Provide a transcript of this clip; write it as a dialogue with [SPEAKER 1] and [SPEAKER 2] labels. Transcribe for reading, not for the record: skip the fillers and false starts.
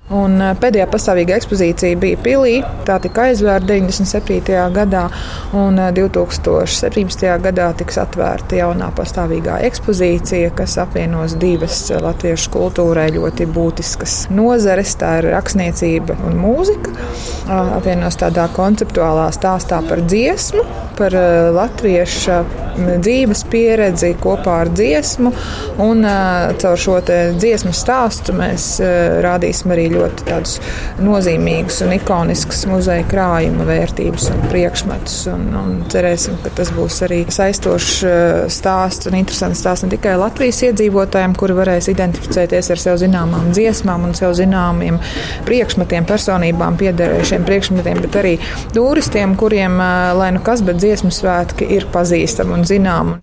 [SPEAKER 1] Un pēdējā pastāvīga ekspozīcija bija pilī. Tā tika aizvērta 97. gadā, un 2017. gadā tiks atvērta jaunā pastāvīgā ekspozīcija, kas apvienos divas latviešu kultūrai ļoti būtiskas nozares. Tā ir rakstniecība un mūzika. Apvienos tādā konceptuālā stāstā par dziesmu, par latvieša dzīves pieredzi kopā ar dziesmu. Un caur šo dziesmu stāstu mēs rādīsim arī ļoti tādus nozīmīgus un ikoniskus muzeja krājuma vērtības un priekšmetus. Un cerēsim, ka tas būs arī saistošs stāsts un interesants stāsts ne tikai Latvijas iedzīvotājiem, kuri varēs identificēties ar sev zināmām dziesmām un sev zināmiem priekšmetiem, personībām piederējušiem priekšmetiem, bet arī turistiem, kuriem, lai nu kas, bet dziesmu svētki ir pazīstami un zināmi.